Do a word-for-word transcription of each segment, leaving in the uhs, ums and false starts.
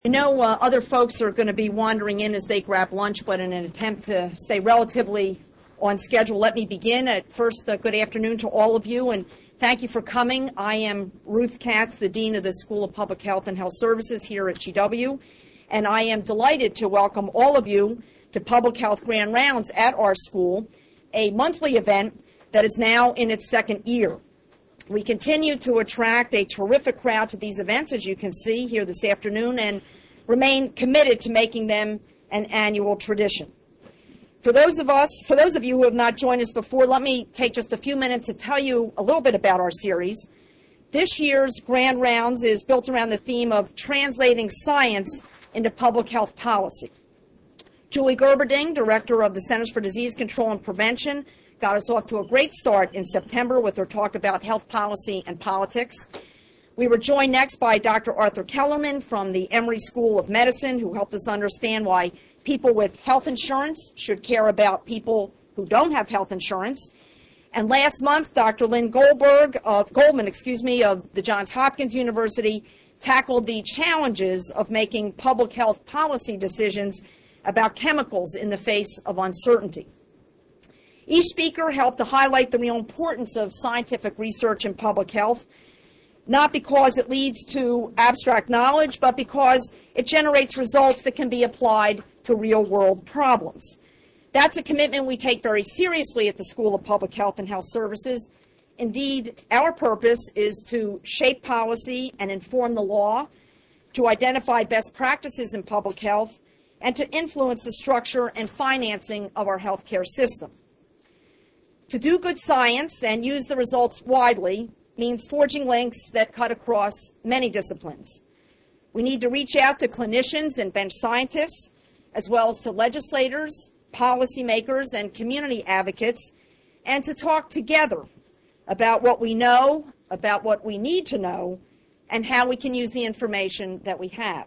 I know uh, other folks are going to be wandering in as they grab lunch, but in an attempt to stay relatively on schedule, let me begin. At first, uh, good afternoon to all of you, and thank you for coming. I am Ruth Katz, the Dean of the School of Public Health and Health Services here at G W, and I am delighted to welcome all of you to Public Health Grand Rounds at our school, a monthly event that is now in its second year. We continue to attract a terrific crowd to these events, as you can see here this afternoon, and remain committed to making them an annual tradition. For those of us, for those of you who have not joined us before, let me take just a few minutes to tell you a little bit about our series. This year's Grand Rounds is built around the theme of translating science into public health policy. Julie Gerberding, Director of the Centers for Disease Control and Prevention, got us off to a great start in September with her talk about health policy and politics. We were joined next by Doctor Arthur Kellerman from the Emory School of Medicine, who helped us understand why people with health insurance should care about people who don't have health insurance. And last month, Doctor Lynn Goldberg of Goldman, excuse me, of the Johns Hopkins University tackled the challenges of making public health policy decisions about chemicals in the face of uncertainty. Each speaker helped to highlight the real importance of scientific research in public health, not because it leads to abstract knowledge, but because it generates results that can be applied to real-world problems. That's a commitment we take very seriously at the School of Public Health and Health Services. Indeed, our purpose is to shape policy and inform the law, to identify best practices in public health, and to influence the structure and financing of our healthcare system. To do good science and use the results widely means forging links that cut across many disciplines. We need to reach out to clinicians and bench scientists, as well as to legislators, policymakers, and community advocates, and to talk together about what we know, about what we need to know, and how we can use the information that we have.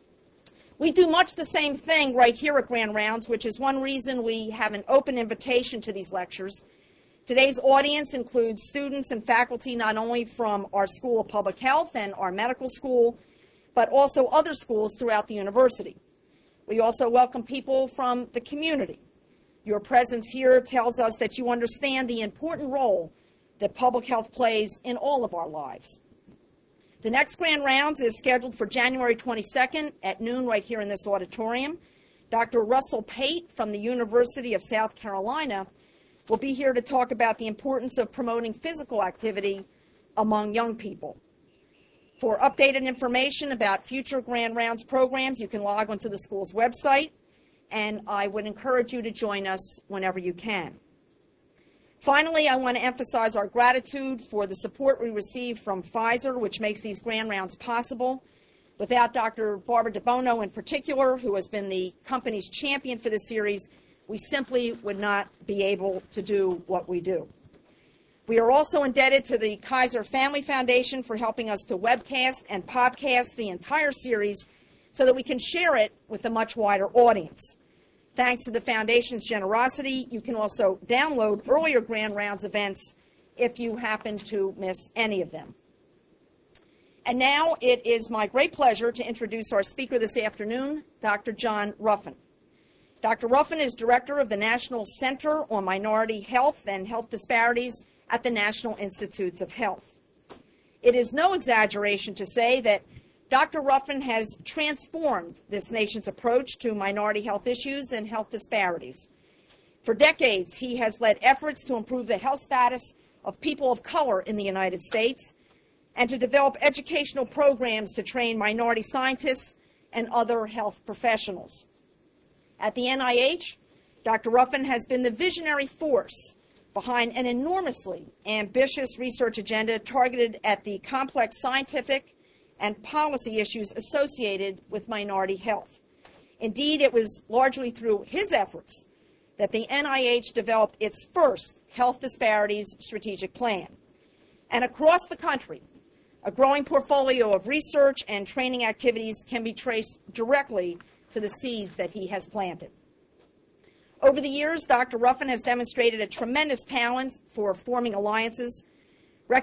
We do much the same thing right here at Grand Rounds, which is one reason we have an open invitation to these lectures. Today's audience includes students and faculty not only from our School of Public Health and our medical school, but also other schools throughout the university. We also welcome people from the community. Your presence here tells us that you understand the important role that public health plays in all of our lives. The next Grand Rounds is scheduled for January twenty-second at noon right here in this auditorium. Doctor Russell Pate from the University of South Carolina will be here to talk about the importance of promoting physical activity among young people. For updated information about future Grand Rounds programs, you can log onto the school's website, and I would encourage you to join us whenever you can. Finally, I want to emphasize our gratitude for the support we receive from Pfizer, which makes these Grand Rounds possible. Without Doctor Barbara DeBono in particular, who has been the company's champion for this series, we simply would not be able to do what we do. We are also indebted to the Kaiser Family Foundation for helping us to webcast and podcast the entire series so that we can share it with a much wider audience. Thanks to the Foundation's generosity, you can also download earlier Grand Rounds events if you happen to miss any of them. And now it is my great pleasure to introduce our speaker this afternoon, Doctor John Ruffin. Doctor Ruffin is Director of the National Center on Minority Health and Health Disparities at the National Institutes of Health. It is no exaggeration to say that Doctor Ruffin has transformed this nation's approach to minority health issues and health disparities. For decades, he has led efforts to improve the health status of people of color in the United States and to develop educational programs to train minority scientists and other health professionals. At the N I H, Doctor Ruffin has been the visionary force behind an enormously ambitious research agenda targeted at the complex scientific and policy issues associated with minority health. Indeed, it was largely through his efforts that the N I H developed its first health disparities strategic plan. And across the country, a growing portfolio of research and training activities can be traced directly to the seeds that he has planted. Over the years, Doctor Ruffin has demonstrated a tremendous talent for forming alliances,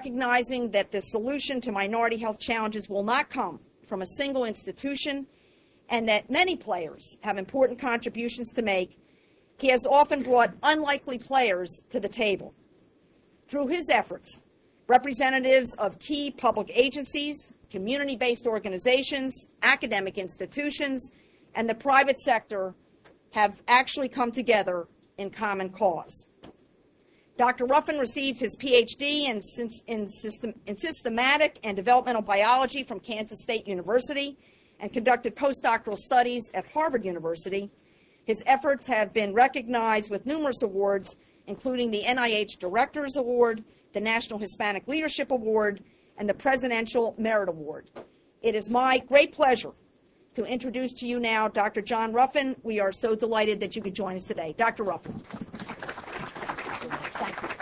recognizing that the solution to minority health challenges will not come from a single institution and that many players have important contributions to make, he has often brought unlikely players to the table. Through his efforts, representatives of key public agencies, community-based organizations, academic institutions, and the private sector have actually come together in common cause. Doctor Ruffin received his P H D in, in, system, in systematic and developmental biology from Kansas State University and conducted postdoctoral studies at Harvard University. His efforts have been recognized with numerous awards, including the N I H Directors Award, the National Hispanic Leadership Award, and the Presidential Merit Award. It is my great pleasure to introduce to you now Doctor John Ruffin. We are so delighted that you could join us today. Doctor Ruffin. Thank you.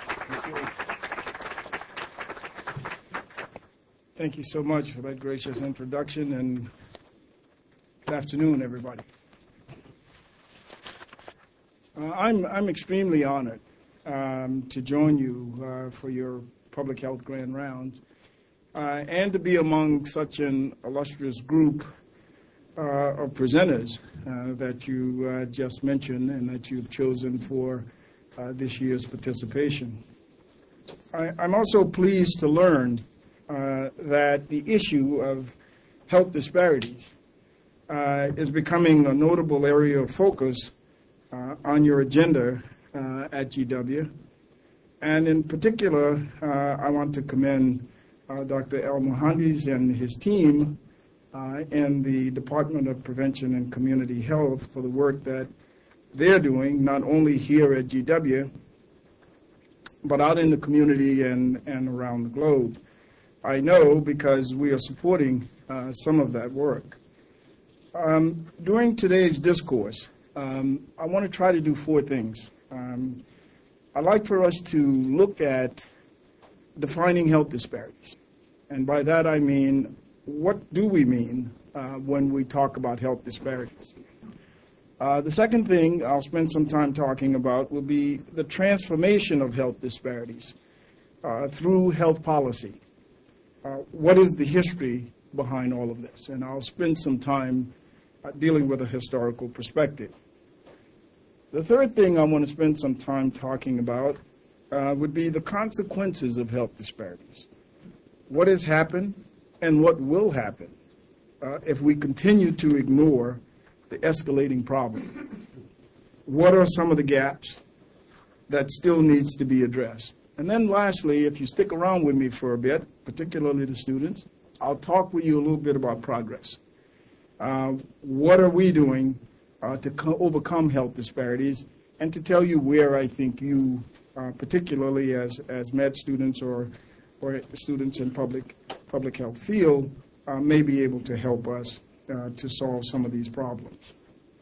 Thank you so much for that gracious introduction, and good afternoon, everybody. Uh, I'm, I'm extremely honored um, to join you uh, for your Public Health Grand Rounds uh, and to be among such an illustrious group uh, of presenters uh, that you uh, just mentioned and that you've chosen for uh, this year's participation. I, I'm also pleased to learn uh, that the issue of health disparities uh, is becoming a notable area of focus uh, on your agenda uh, at G W. And in particular, uh, I want to commend uh, Doctor El Mohandes and his team uh, in the Department of Prevention and Community Health for the work that they're doing, not only here at G W, but out in the community and, and around the globe. I know because we are supporting uh, some of that work. Um, during today's discourse, um, I want to try to do four things. Um, I'd like for us to look at defining health disparities. And by that I mean, what do we mean uh, when we talk about health disparities? Uh, the second thing I'll spend some time talking about will be the transformation of health disparities uh, through health policy. Uh, what is the history behind all of this? And I'll spend some time uh, dealing with a historical perspective. The third thing I want to spend some time talking about uh, would be the consequences of health disparities. What has happened and what will happen uh, if we continue to ignore the escalating problem? What are some of the gaps that still needs to be addressed? And then lastly, if you stick around with me for a bit, particularly the students, I'll talk with you a little bit about progress. Uh, what are we doing uh, to co- overcome health disparities, and to tell you where I think you, uh, particularly as, as med students or, or students in public, public health field, uh, may be able to help us Uh, to solve some of these problems.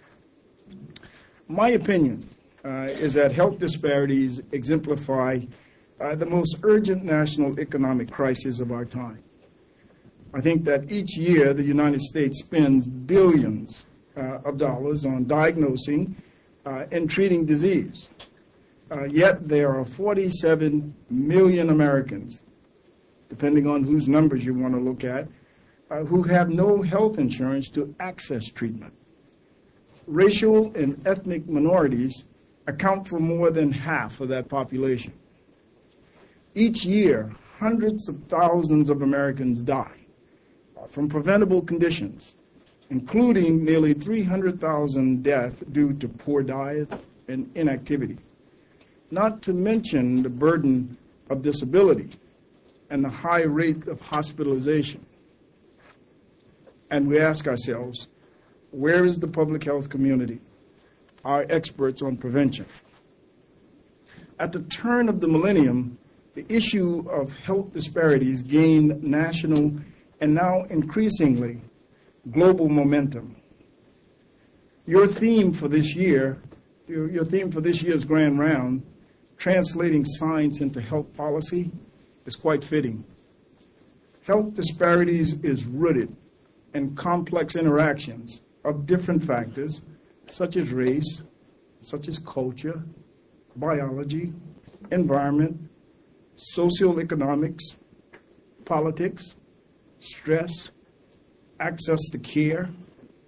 My opinion uh, is that health disparities exemplify uh, the most urgent national economic crisis of our time. I think that each year the United States spends billions uh, of dollars on diagnosing uh, and treating disease. Uh, yet there are forty-seven million Americans, depending on whose numbers you want to look at, Uh, who have no health insurance to access treatment. Racial and ethnic minorities account for more than half of that population. Each year, hundreds of thousands of Americans die uh, from preventable conditions, including nearly three hundred thousand deaths due to poor diet and inactivity, not to mention the burden of disability and the high rate of hospitalization. And we ask ourselves, where is the public health community, our experts on prevention? At the turn of the millennium, the issue of health disparities gained national and now increasingly global momentum. Your theme for this year, your, your theme for this year's Grand Round, translating science into health policy, is quite fitting. Health disparities is rooted and complex interactions of different factors, such as race, such as culture, biology, environment, socioeconomics, politics, stress, access to care,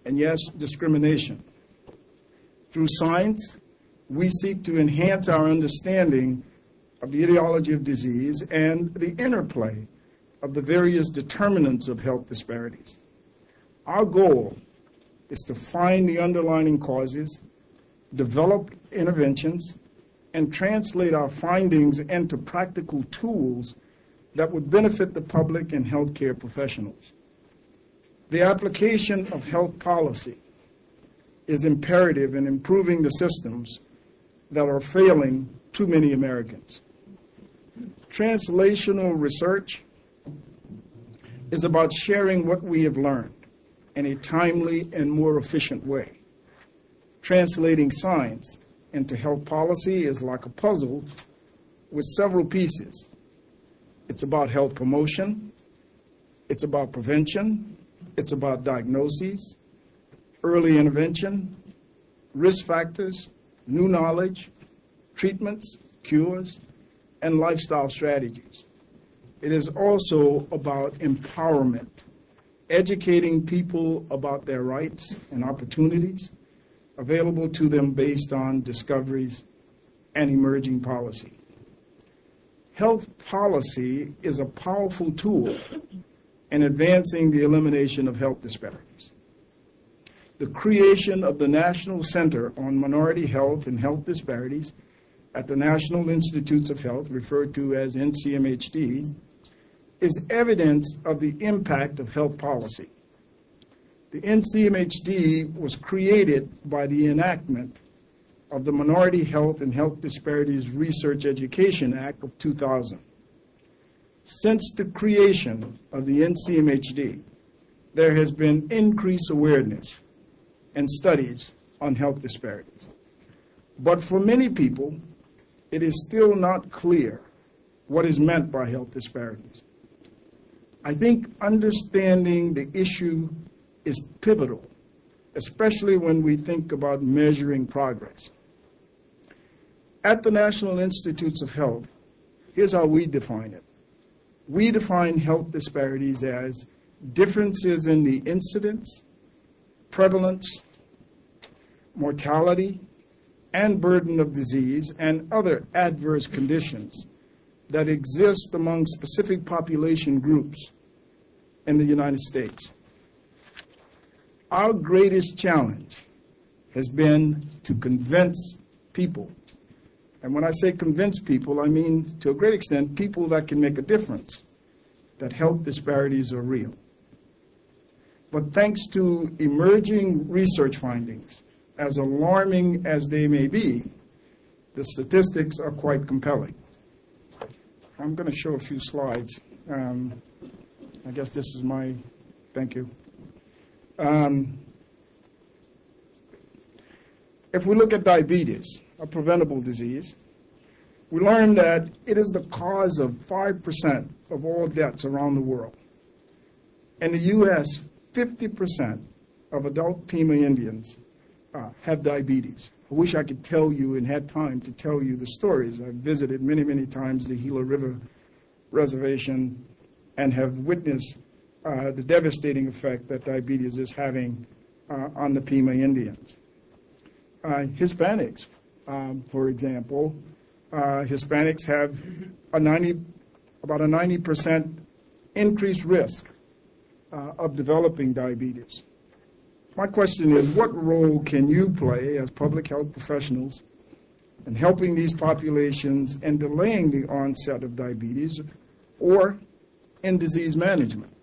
and yes, discrimination. Through science, we seek to enhance our understanding of the etiology of disease and the interplay of the various determinants of health disparities. Our goal is to find the underlying causes, develop interventions, and translate our findings into practical tools that would benefit the public and healthcare professionals. The application of health policy is imperative in improving the systems that are failing too many Americans. Translational research is about sharing what we have learned in a timely and more efficient way. Translating science into health policy is like a puzzle with several pieces. It's about health promotion, it's about prevention, it's about diagnoses, early intervention, risk factors, new knowledge, treatments, cures, and lifestyle strategies. It is also about empowerment, educating people about their rights and opportunities available to them based on discoveries and emerging policy. Health policy is a powerful tool in advancing the elimination of health disparities. The creation of the National Center on Minority Health and Health Disparities at the National Institutes of Health, referred to as N C M H D, is evidence of the impact of health policy. The N C M H D was created by the enactment of the Minority Health and Health Disparities Research Education Act of two thousand. Since the creation of the N C M H D, there has been increased awareness and studies on health disparities. But for many people, it is still not clear what is meant by health disparities. I think understanding the issue is pivotal, especially when we think about measuring progress. At the National Institutes of Health, here's how we define it. We define health disparities as differences in the incidence, prevalence, mortality, and burden of disease and other adverse conditions that exist among specific population groups in the United States. Our greatest challenge has been to convince people, and when I say convince people, I mean to a great extent people that can make a difference, that health disparities are real. But thanks to emerging research findings, as alarming as they may be, the statistics are quite compelling. I'm going to show a few slides. Um, I guess this is my, thank you. Um, if we look at diabetes, a preventable disease, we learned that it is the cause of five percent of all deaths around the world. In the U S, fifty percent of adult Pima Indians uh, have diabetes. I wish I could tell you and had time to tell you the stories. I've visited many, many times the Gila River Reservation and have witnessed uh, the devastating effect that diabetes is having uh, on the Pima Indians. Uh, Hispanics, um, for example, uh, Hispanics have a ninety, about a ninety percent increased risk uh, of developing diabetes. My question is, what role can you play as public health professionals in helping these populations and delaying the onset of diabetes or in disease management?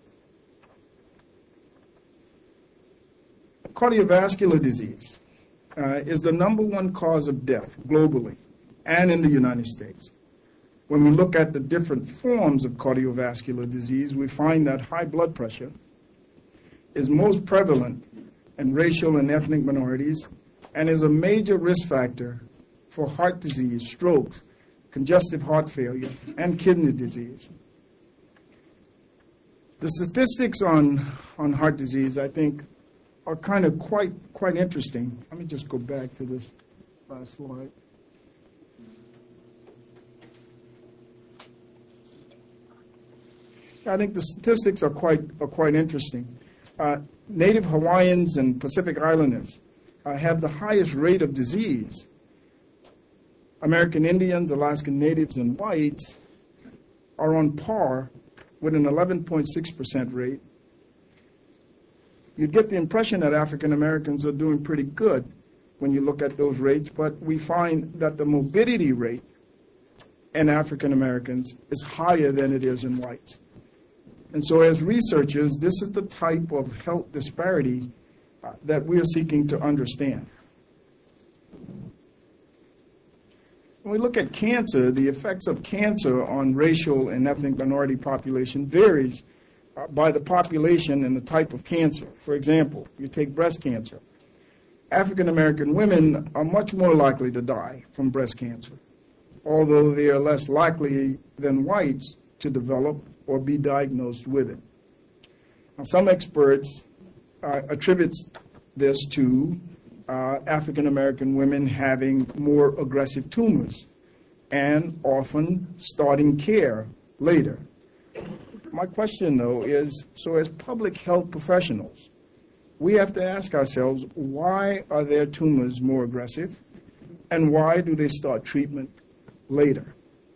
Cardiovascular disease uh, is the number one cause of death globally and in the United States. When we look at the different forms of cardiovascular disease, we find that high blood pressure is most prevalent in racial and ethnic minorities and is a major risk factor for heart disease, strokes, congestive heart failure, and kidney disease. The statistics on, on heart disease, I think, are kind of quite, quite interesting. Let me just go back to this last slide. I think the statistics are quite, are quite interesting. Uh, Native Hawaiians and Pacific Islanders uh, have the highest rate of disease. American Indians, Alaskan Natives, and whites are on par with an eleven point six percent rate. You'd get the impression that African Americans are doing pretty good when you look at those rates, but we find that the morbidity rate in African Americans is higher than it is in whites. And so as researchers, this is the type of health disparity uh, that we're seeking to understand. When we look at cancer, the effects of cancer on racial and ethnic minority population varies uh, by the population and the type of cancer. For example, you take breast cancer. African American women are much more likely to die from breast cancer, although they are less likely than whites to develop or be diagnosed with it. Now, some experts uh, attribute this to uh, African American women having more aggressive tumors and often starting care later. My question, though, is, so as public health professionals, we have to ask ourselves, why are their tumors more aggressive, and why do they start treatment later?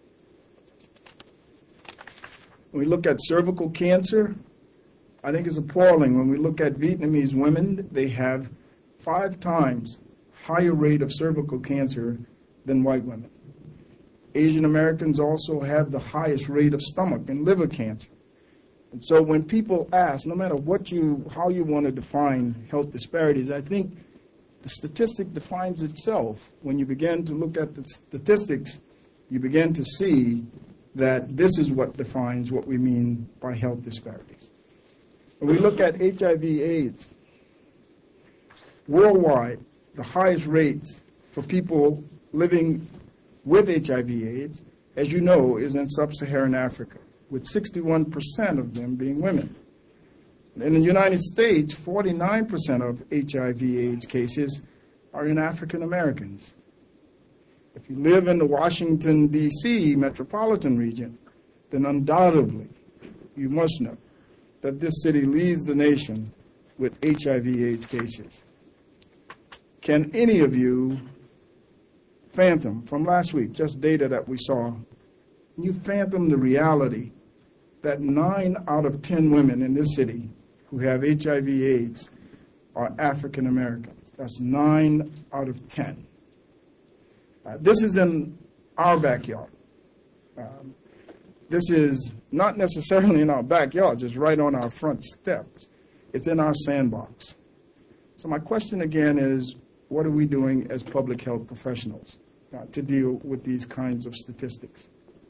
When we look at cervical cancer, I think it's appalling. When we look at Vietnamese women, they have five times higher rate of cervical cancer than white women. Asian Americans also have the highest rate of stomach and liver cancer. And so when people ask, no matter what you, how you want to define health disparities, I think the statistic defines itself. When you begin to look at the statistics, you begin to see that this is what defines what we mean by health disparities. When we look at H I V AIDS, worldwide, the highest rates for people living with H I V AIDS, as you know, is in sub-Saharan Africa, with sixty-one percent of them being women. In the United States, forty-nine percent of H I V AIDS cases are in African Americans. If you live in the Washington, D C metropolitan region, then undoubtedly you must know that this city leads the nation with H I V AIDS cases. Can any of you fathom, from last week, just data that we saw, can you fathom the reality that nine out of ten women in this city who have H I V AIDS are African Americans? That's nine out of ten. Uh, this is in our backyard. Um, this is not necessarily in our backyards. It's right on our front steps. It's in our sandbox. So my question again is, what are we doing as public health professionals uh, to deal with these kinds of statistics?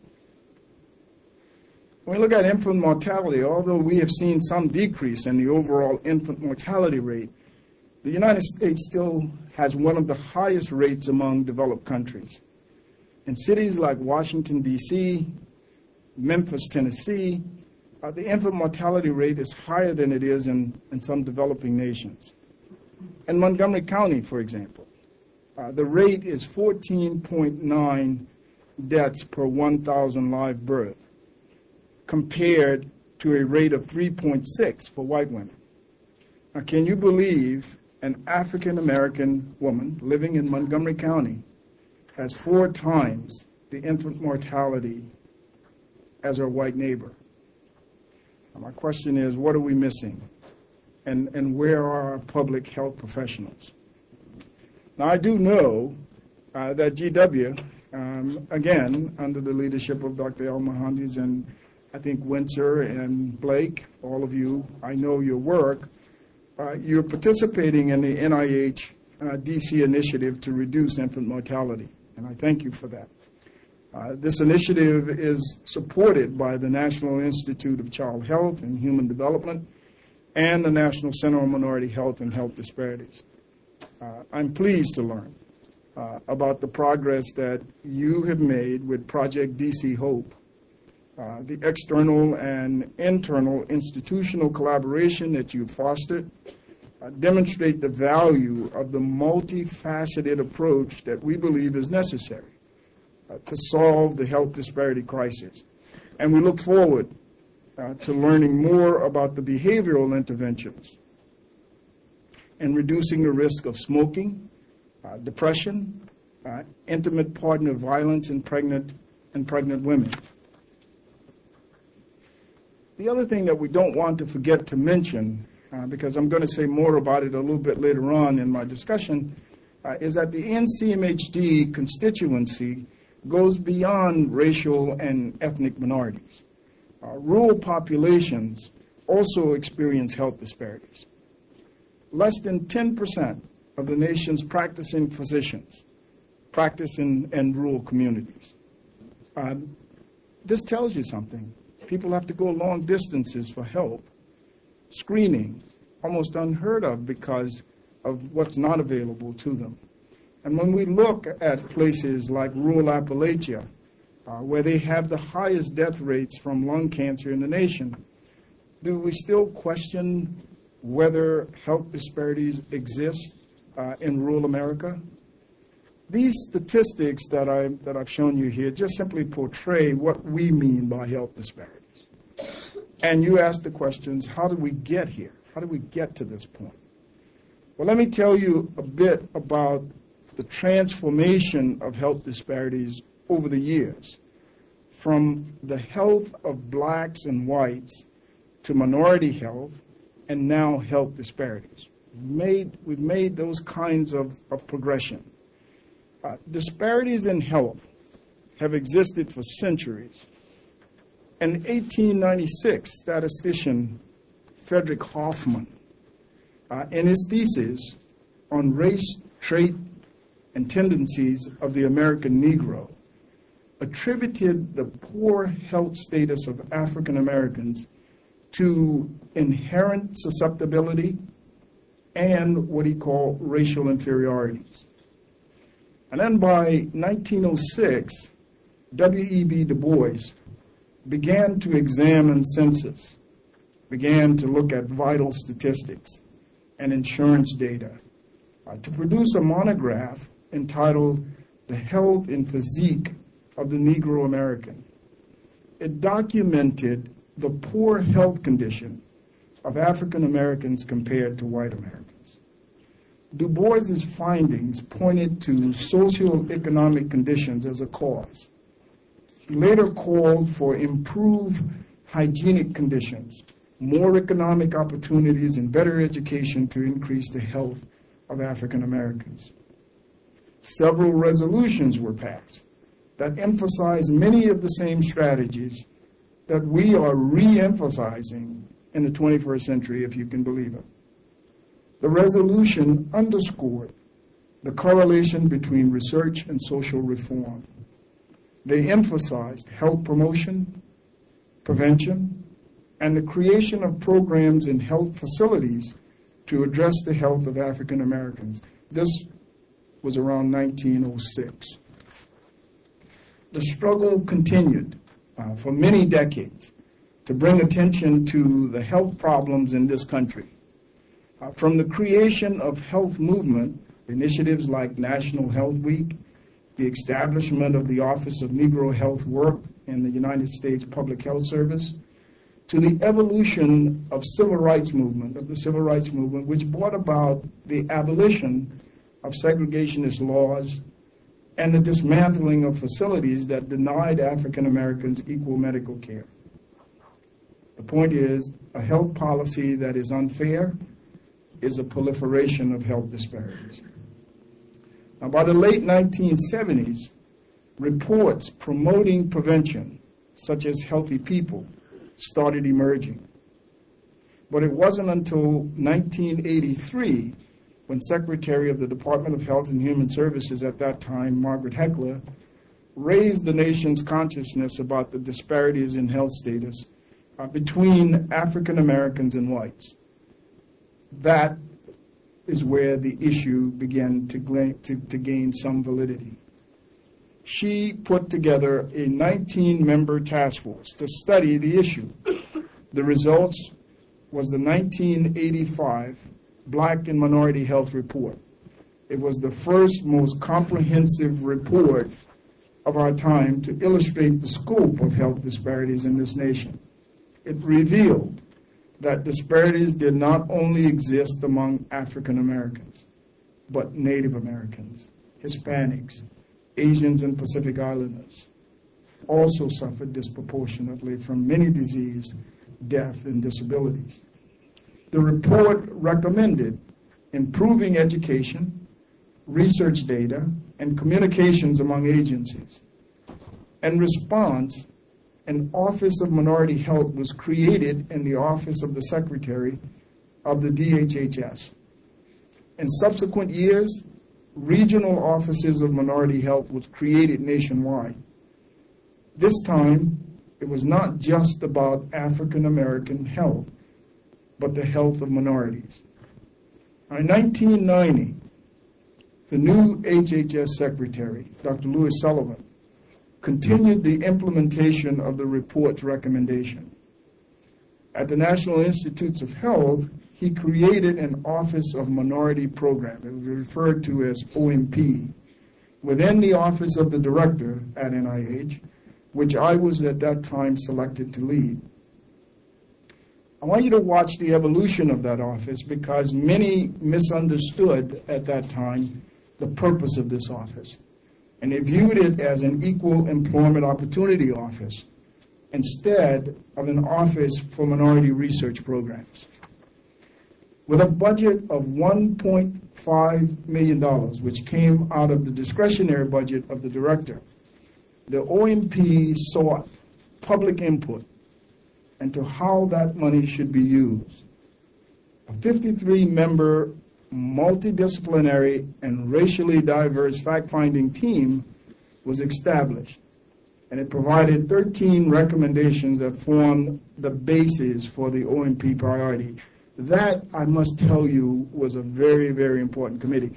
When we look at infant mortality, although we have seen some decrease in the overall infant mortality rate, the United States still has one of the highest rates among developed countries. In cities like Washington, D C, Memphis, Tennessee, uh, the infant mortality rate is higher than it is in, in some developing nations. In Montgomery County, for example, uh, the rate is fourteen point nine deaths per one thousand live birth, compared to a rate of three point six for white women. Now, can you believe an African-American woman living in Montgomery County has four times the infant mortality as her white neighbor? Now, my question is, what are we missing? And, and where are our public health professionals? Now, I do know uh, that G W, um, again, under the leadership of Doctor El-Mohandes and I think Windsor and Blake, all of you, I know your work. Uh, you're participating in the N I H uh, D C initiative to reduce infant mortality, and I thank you for that. Uh, this initiative is supported by the National Institute of Child Health and Human Development and the National Center on Minority Health and Health Disparities. Uh, I'm pleased to learn uh, about the progress that you have made with Project D C Hope. Uh, the external and internal institutional collaboration that you fostered uh, demonstrate the value of the multifaceted approach that we believe is necessary uh, to solve the health disparity crisis. And we look forward uh, to learning more about the behavioral interventions and reducing the risk of smoking, uh, depression, uh, intimate partner violence in pregnant and pregnant women. The other thing that we don't want to forget to mention, uh, because I'm going to say more about it a little bit later on in my discussion, uh, is that the N C M H D constituency goes beyond racial and ethnic minorities. Uh, rural populations also experience health disparities. Less than ten percent of the nation's practicing physicians practice in, in rural communities. Uh, this tells you something. People have to go long distances for help. Screening, almost unheard of because of what's not available to them. And when we look at places like rural Appalachia, uh, where they have the highest death rates from lung cancer in the nation, do we still question whether health disparities exist uh, in rural America? These statistics that, I, that I've shown you here just simply portray what we mean by health disparities. And you ask the questions, how did we get here? How did we get to this point? Well, let me tell you a bit about the transformation of health disparities over the years, from the health of blacks and whites to minority health, and now health disparities. We've made, we've made those kinds of, of progression. Uh, disparities in health have existed for centuries. In eighteen ninety-six, statistician Frederick Hoffman, uh, in his thesis on race, trait, and tendencies of the American Negro, attributed the poor health status of African Americans to inherent susceptibility and what he called racial inferiorities. And then by nineteen oh six, W E B Du Bois began to examine census, began to look at vital statistics and insurance data uh, to produce a monograph entitled The Health and Physique of the Negro American. It documented the poor health condition of African Americans compared to white Americans. Du Bois's findings pointed to socioeconomic conditions as a cause. He later called for improved hygienic conditions, more economic opportunities, and better education to increase the health of African Americans. Several resolutions were passed that emphasize many of the same strategies that we are re-emphasizing in the twenty-first century, if you can believe it. The resolution underscored the correlation between research and social reform. They emphasized health promotion, prevention, and the creation of programs in health facilities to address the health of African Americans. This was around nineteen oh six. The struggle continued uh, for many decades to bring attention to the health problems in this country. Uh, from the creation of health movement, initiatives like National Health Week, the establishment of the Office of Negro Health Work in the United States Public Health Service, to the evolution of civil rights movement, of the civil rights movement, which brought about the abolition of segregationist laws and the dismantling of facilities that denied African Americans equal medical care. The point is, a health policy that is unfair is a proliferation of health disparities. Now, by the late nineteen seventies, reports promoting prevention, such as Healthy People, started emerging. But it wasn't until nineteen eighty-three when Secretary of the Department of Health and Human Services at that time, Margaret Heckler, raised the nation's consciousness about the disparities in health status uh, between African Americans and whites. That is where the issue began to, gla- to, to gain some validity. She put together a nineteen-member task force to study the issue. The results was the nineteen eighty-five Black and Minority Health Report. It was the first, most comprehensive report of our time to illustrate the scope of health disparities in this nation. It revealed that disparities did not only exist among African Americans, but Native Americans, Hispanics, Asians, and Pacific Islanders also suffered disproportionately from many disease, death, and disabilities. The report recommended improving education, research data, and communications among agencies. In response, an Office of Minority Health was created in the Office of the Secretary of the D H H S. In subsequent years, regional offices of minority health was created nationwide. This time, it was not just about African American health, but the health of minorities. In nineteen ninety, the new H H S Secretary, Doctor Louis Sullivan, continued the implementation of the report's recommendation. At the National Institutes of Health, he created an Office of Minority Program. It was referred to as O M P, within the Office of the Director at N I H, which I was at that time selected to lead. I want you to watch the evolution of that office because many misunderstood at that time the purpose of this office. And they viewed it as an equal employment opportunity office instead of an office for minority research programs. With a budget of one point five million dollars, which came out of the discretionary budget of the director, the O M P sought public input into how that money should be used. A fifty-three member multidisciplinary and racially diverse fact-finding team was established, and it provided thirteen recommendations that formed the basis for the O M P priority. That, I must tell you, was a very, very important committee.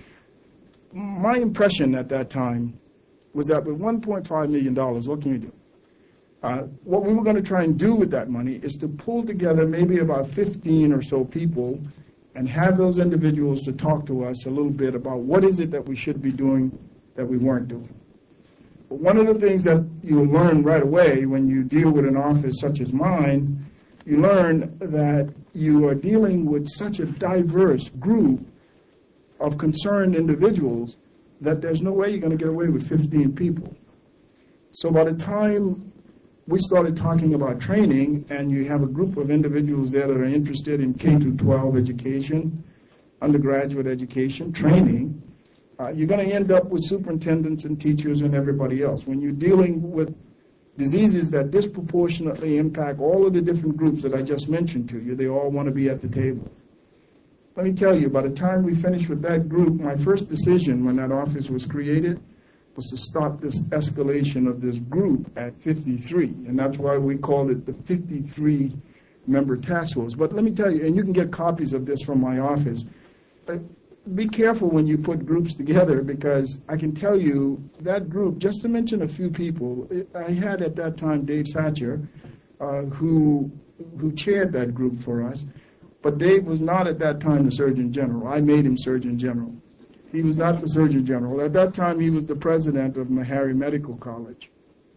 My impression at that time was that with one point five million dollars, what can you do? Uh, what we were going to try and do with that money is to pull together maybe about fifteen or so people and have those individuals to talk to us a little bit about what is it that we should be doing that we weren't doing. But one of the things that you learn right away when you deal with an office such as mine, you learn that you are dealing with such a diverse group of concerned individuals that there's no way you're going to get away with fifteen people. So by the time we started talking about training, and you have a group of individuals there that are interested in K through twelve education, undergraduate education, training, uh, you're going to end up with superintendents and teachers and everybody else. When you're dealing with diseases that disproportionately impact all of the different groups that I just mentioned to you, they all want to be at the table. Let me tell you, by the time we finished with that group, my first decision when that office was created was to stop this escalation of this group at fifty-three, and that's why we call it the fifty-three member task force. But let me tell you, and you can get copies of this from my office, but be careful when you put groups together, because I can tell you that group, just to mention a few people, I had at that time Dave Satcher, uh, who who chaired that group for us, but Dave was not at that time the Surgeon General. I made him Surgeon General. He was not the Surgeon General. At that time, he was the president of Meharry Medical College.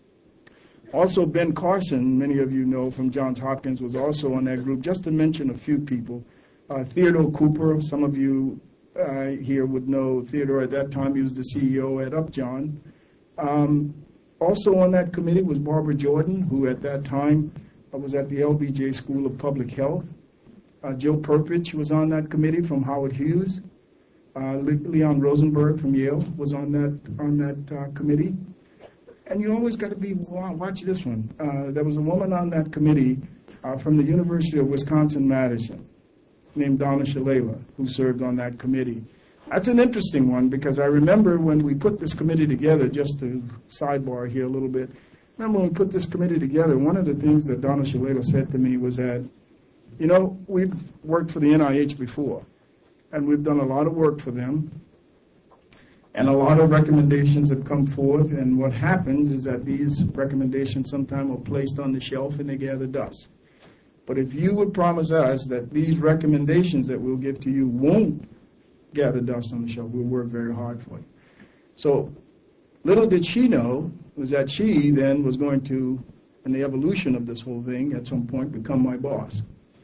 Also, Ben Carson, many of you know from Johns Hopkins, was also on that group, just to mention a few people. Uh, Theodore Cooper, some of you uh, here would know Theodore. At that time, he was the C E O at Upjohn. Um, also on that committee was Barbara Jordan, who at that time uh, was at the L B J School of Public Health. Uh, Joe Perpich was on that committee from Howard Hughes. Uh, Le- Leon Rosenberg from Yale was on that on that uh, committee. And you always got to be, wow, watch this one. Uh, there was a woman on that committee uh, from the University of Wisconsin-Madison named Donna Shalala, who served on that committee. That's an interesting one, because I remember when we put this committee together, just to sidebar here a little bit, remember when we put this committee together, one of the things that Donna Shalala said to me was that, you know, we've worked for the N I H before, and we've done a lot of work for them, and a lot of recommendations have come forth, and what happens is that these recommendations sometimes are placed on the shelf and they gather dust. But if you would promise us that these recommendations that we'll give to you won't gather dust on the shelf, we'll work very hard for you. So little did she know was that she then was going to, in the evolution of this whole thing, at some point become my boss.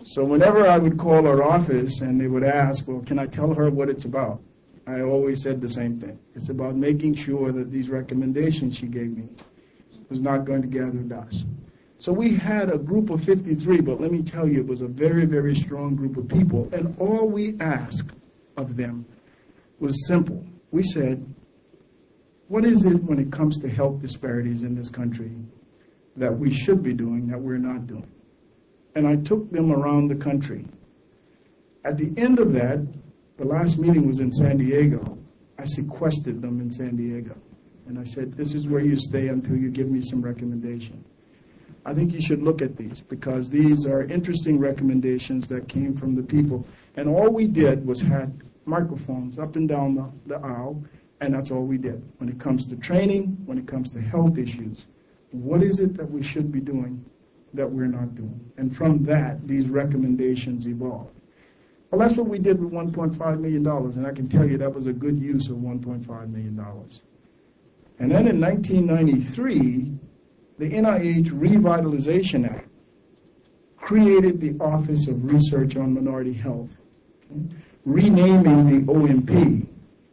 So whenever I would call her office and they would ask, well, can I tell her what it's about? I always said the same thing. It's about making sure that these recommendations she gave me was not going to gather dust. So we had a group of fifty-three, but let me tell you, it was a very, very strong group of people. And all we asked of them was simple. We said, what is it when it comes to health disparities in this country that we should be doing that we're not doing? And I took them around the country. At the end of that, the last meeting was in San Diego. I sequestered them in San Diego. And I said, this is where you stay until you give me some recommendation. I think you should look at these because these are interesting recommendations that came from the people. And all we did was had microphones up and down the, the aisle, and that's all we did. When it comes to training, when it comes to health issues, what is it that we should be doing that we're not doing? And from that, these recommendations evolved. Well, that's what we did with one point five million dollars, and I can tell you that was a good use of one point five million dollars. And then in nineteen ninety-three, the N I H Revitalization Act created the Office of Research on Minority Health, okay, renaming the O M P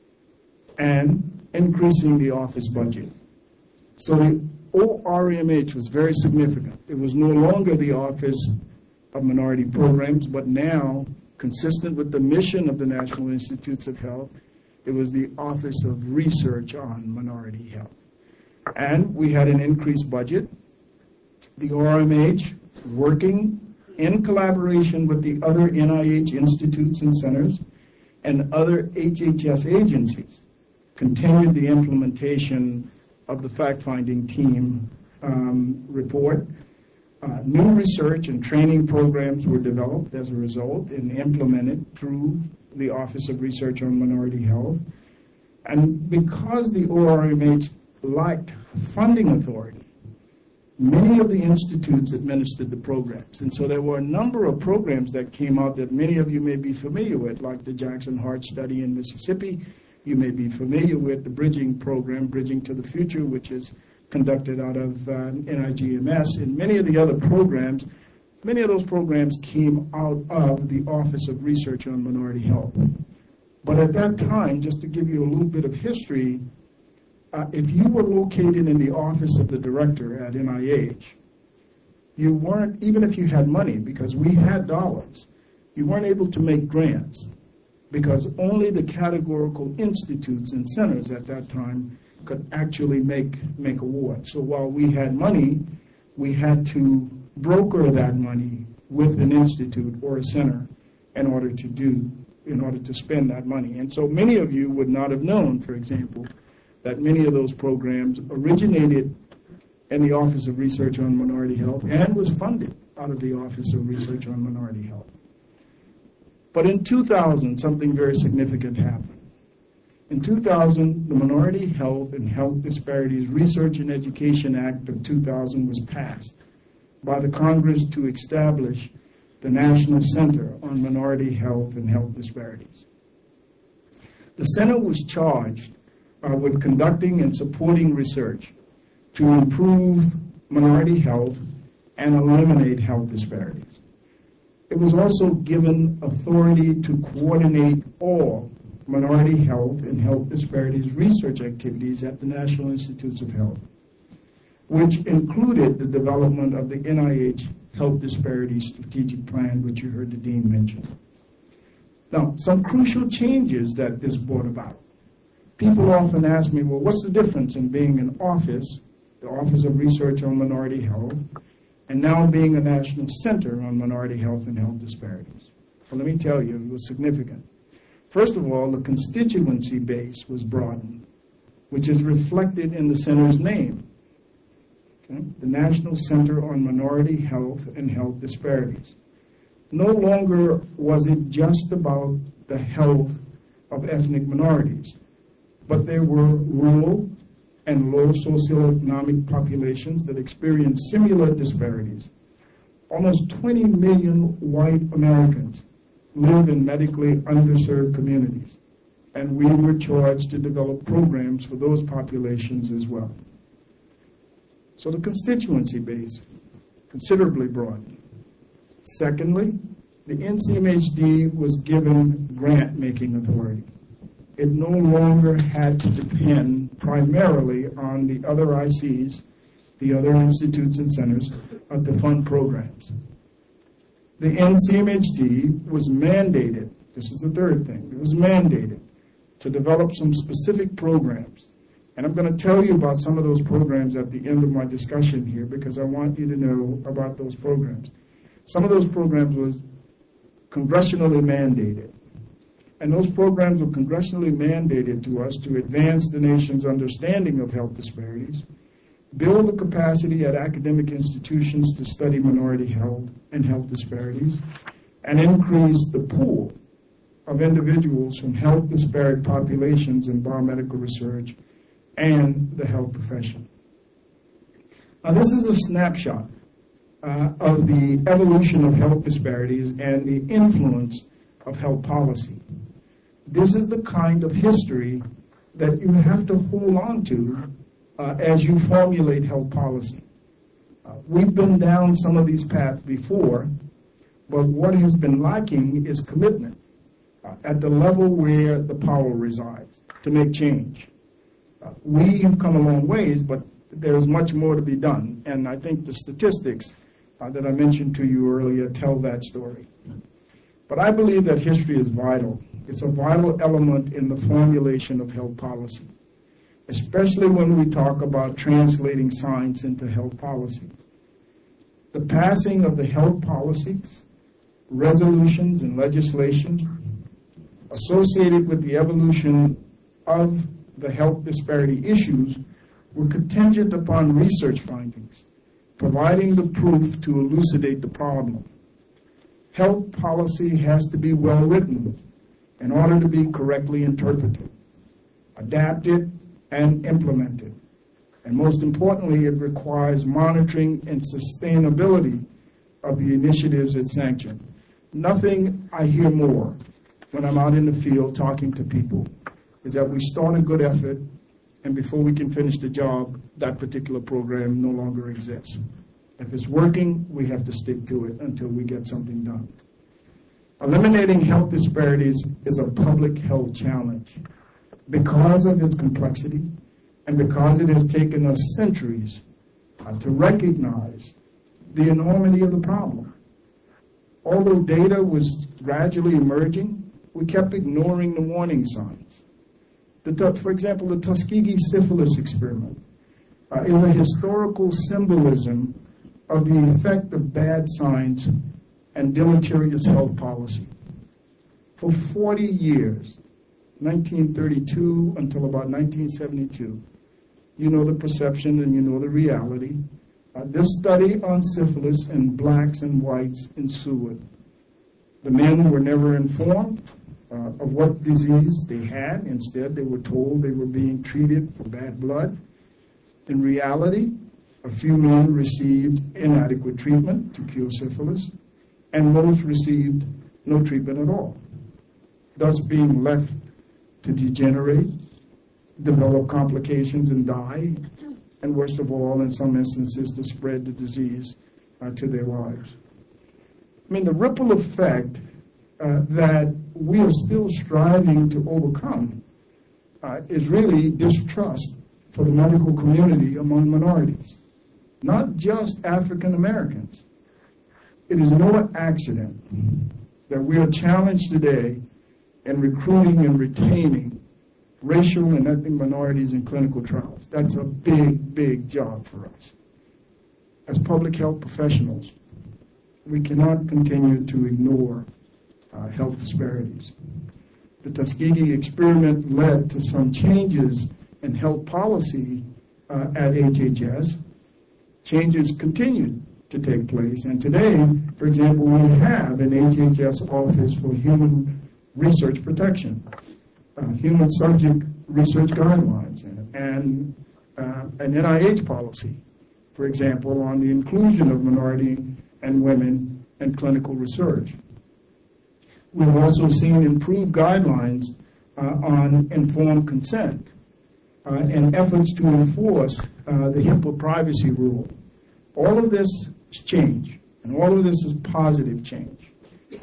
and increasing the office budget. So the O R M H was very significant. It was no longer the Office of Minority Programs, but now, consistent with the mission of the National Institutes of Health, it was the Office of Research on Minority Health. And we had an increased budget. The O R M H, working in collaboration with the other N I H institutes and centers and other H H S agencies, continued the implementation of the fact-finding team um, report. Uh, new research and training programs were developed as a result and implemented through the Office of Research on Minority Health. And because the O R M H lacked funding authority, many of the institutes administered the programs. And so there were a number of programs that came out that many of you may be familiar with, like the Jackson Heart Study in Mississippi. You may be familiar with the Bridging program, Bridging to the Future, which is conducted out of uh, N I G M S, and many of the other programs. Many of those programs came out of the Office of Research on Minority Health. But at that time, just to give you a little bit of history, uh, if you were located in the office of the director at N I H, you weren't, even if you had money, because we had dollars, you weren't able to make grants because only the categorical institutes and centers at that time could actually make, make awards. So while we had money, we had to broker that money with an institute or a center in order to do, in order to spend that money. And so many of you would not have known, for example, that many of those programs originated in the Office of Research on Minority Health and was funded out of the Office of Research on Minority Health. But in two thousand, something very significant happened. In two thousand, the Minority Health and Health Disparities Research and Education Act of two thousand was passed by the Congress to establish the National Center on Minority Health and Health Disparities. The center was charged uh, with conducting and supporting research to improve minority health and eliminate health disparities. It was also given authority to coordinate all minority health and health disparities research activities at the National Institutes of Health, which included the development of the N I H Health Disparities Strategic Plan, which you heard the Dean mention. Now, some crucial changes that this brought about. People often ask me, well, what's the difference in being an office, the Office of Research on Minority Health, and now being a national center on minority health and health disparities? Well, let me tell you, it was significant. First of all, the constituency base was broadened, which is reflected in the center's name, okay? The National Center on Minority Health and Health Disparities. No longer was it just about the health of ethnic minorities, but there were rural and low socioeconomic populations that experienced similar disparities. Almost twenty million white Americans live in medically underserved communities, and we were charged to develop programs for those populations as well. So the constituency base considerably broadened. Secondly, the N C M H D was given grant-making authority. It no longer had to depend primarily on the other I Cs, the other institutes and centers, uh, to fund programs. The N C M H D was mandated, this is the third thing, it was mandated to develop some specific programs. And I'm going to tell you about some of those programs at the end of my discussion here because I want you to know about those programs. Some of those programs was congressionally mandated. And those programs were congressionally mandated to us to advance the nation's understanding of health disparities, build the capacity at academic institutions to study minority health and health disparities, and increase the pool of individuals from health disparate populations in biomedical research and the health profession. Now, this is a snapshot uh, of the evolution of health disparities and the influence of health policy. This is the kind of history that you have to hold on to uh, as you formulate health policy. Uh, we've been down some of these paths before, but what has been lacking is commitment uh, at the level where the power resides to make change. Uh, we have come a long ways, but there's much more to be done, and I think the statistics uh, that I mentioned to you earlier tell that story. But I believe that history is vital. It's a vital element in the formulation of health policy, especially when we talk about translating science into health policy. The passing of the health policies, resolutions, and legislation associated with the evolution of the health disparity issues were contingent upon research findings, providing the proof to elucidate the problem. Health policy has to be well written in order to be correctly interpreted, adapted, and implemented. And most importantly, it requires monitoring and sustainability of the initiatives it sanctions. Nothing I hear more when I'm out in the field talking to people is that we start a good effort, and before we can finish the job, that particular program no longer exists. If it's working, we have to stick to it until we get something done. Eliminating health disparities is a public health challenge because of its complexity and because it has taken us centuries uh, to recognize the enormity of the problem. Although data was gradually emerging, we kept ignoring the warning signs. The, for example, the Tuskegee syphilis experiment uh, is a historical symbolism of the effect of bad science and deleterious health policy. For forty years, nineteen thirty-two until about nineteen seventy-two, you know the perception and you know the reality. Uh, this study on syphilis in blacks and whites ensued. The men were never informed Uh, of what disease they had. Instead, they were told they were being treated for bad blood. In reality, a few men received inadequate treatment to cure syphilis, and most received no treatment at all, thus being left to degenerate, develop complications, and die, and worst of all, in some instances, to spread the disease uh, to their lives. I mean, the ripple effect Uh, that we are still striving to overcome uh, is really distrust for the medical community among minorities, not just African Americans. It is no accident that we are challenged today in recruiting and retaining racial and ethnic minorities in clinical trials. That's a big, big job for us. As public health professionals, we cannot continue to ignore Uh, health disparities. The Tuskegee experiment led to some changes in health policy uh, at H H S. Changes continued to take place, and today, for example, we have an H H S Office for Human Research Protection, uh, Human Subject Research Guidelines, and, and uh, an N I H policy, for example, on the inclusion of minority and women in clinical research. We've also seen improved guidelines uh, on informed consent uh, and efforts to enforce uh, the HIPAA privacy rule. All of this is change, and all of this is positive change.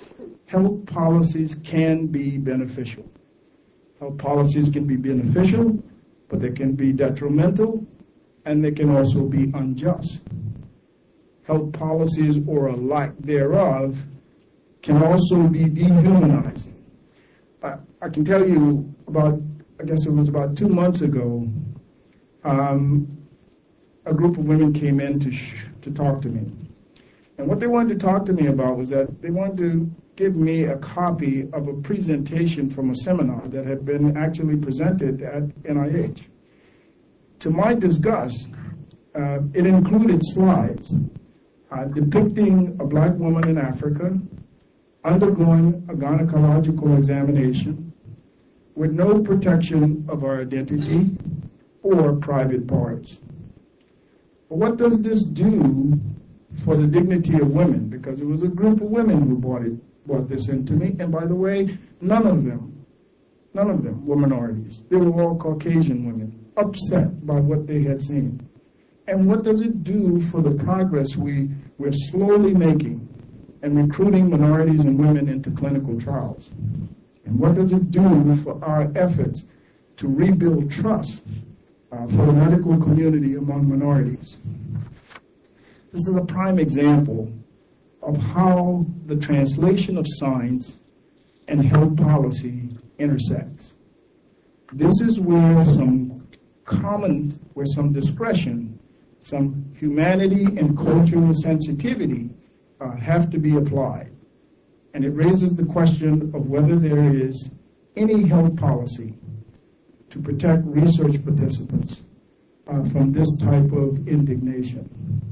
health policies can be beneficial. Health policies can be beneficial, but they can be detrimental, and they can also be unjust. Health policies, or a lack thereof, can also be dehumanizing. I, I can tell you about, I guess it was about two months ago, um, a group of women came in to, sh- to talk to me. And what they wanted to talk to me about was that they wanted to give me a copy of a presentation from a seminar that had been actually presented at N I H. To my disgust, uh, it included slides uh, depicting a black woman in Africa undergoing a gynecological examination with no protection of her identity or private parts. But what does this do for the dignity of women? Because it was a group of women who brought it, brought this into me. And by the way, none of them, none of them were minorities. They were all Caucasian women, upset by what they had seen. And what does it do for the progress we, we're slowly making in recruiting minorities and women into clinical trials? And what does it do for our efforts to rebuild trust uh, for the medical community among minorities? This is a prime example of how the translation of science and health policy intersects. This is where some common, where some discretion, some humanity and cultural sensitivity uh, have to be applied. And it raises the question of whether there is any health policy to protect research participants uh, from this type of indignation.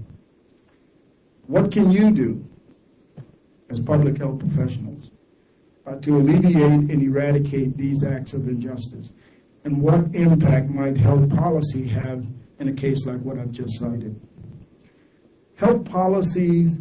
What can you do as public health professionals uh, to alleviate and eradicate these acts of injustice? And what impact might health policy have in a case like what I've just cited? Health policies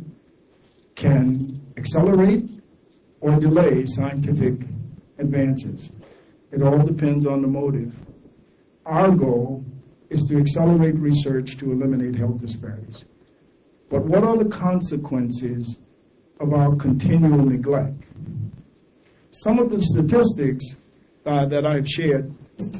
can accelerate or delay scientific advances. It all depends on the motive. Our goal is to accelerate research to eliminate health disparities. But what are the consequences of our continual neglect? Some of the statistics uh, that I've shared,